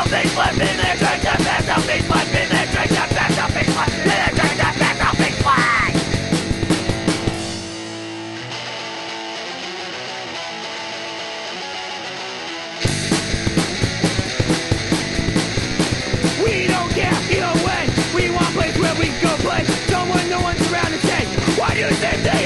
big flat, been there, drink that back, no big flat, been there, drink that back, no big flat, been there, drink that back, no big flat. We don't care either way. We want a place where we go play. Someone, no one's around to say, why do you think that?